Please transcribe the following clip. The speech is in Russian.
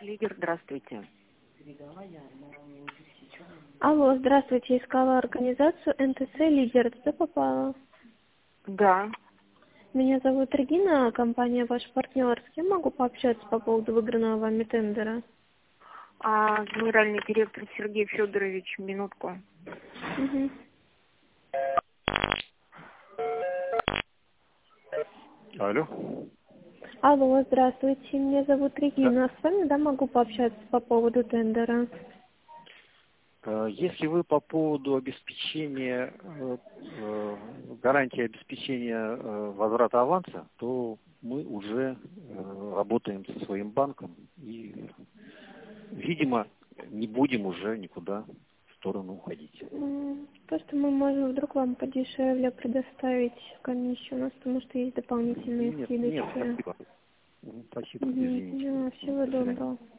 Лидер, здравствуйте. Алло, здравствуйте, искала организацию НТЦ «Лидер». Туда попала. Да. Меня зовут Регина, компания «Ваш партнер». С кем могу пообщаться по поводу выигранного вами тендера? Генеральный директор Сергей Федорович, минутку. Угу. Алло. Алло, здравствуйте, меня зовут Да. Регина. С вами, могу пообщаться по поводу тендера? Если вы по поводу обеспечения, гарантии обеспечения возврата аванса, то мы уже работаем со своим банком и, видимо, не будем уже никуда в сторону уходить. Просто мы можем вдруг вам подешевле предоставить комиссию у нас, потому что есть дополнительные Нет, скидочки. спасибо. Спасибо, извините. Всего До свидания. доброго.